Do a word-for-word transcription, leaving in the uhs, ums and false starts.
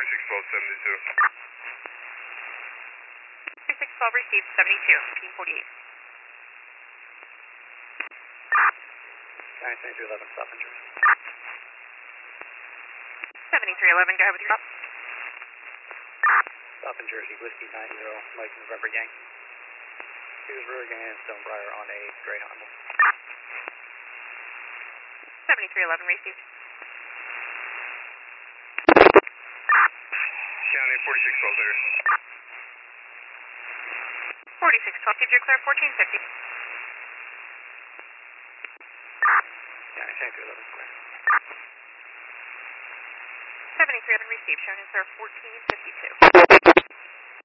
forty-six twelve seventy-two. forty-six twelve received seventy-two, team forty-eight. Sky seventy-three eleven, stop in Jersey. seventy-three eleven, go ahead with your stop. Stop in Jersey, Whiskey nine zero, Mike November Yankee. Here's Rurigan and Stonebriar on a gray Honda. seventy-three eleven received. County forty-six twelve there. forty-six twelve, keep your clear fourteen fifty. County seventy-three eleven, clear. seventy-three eleven received, showing as sir fourteen fifty-two.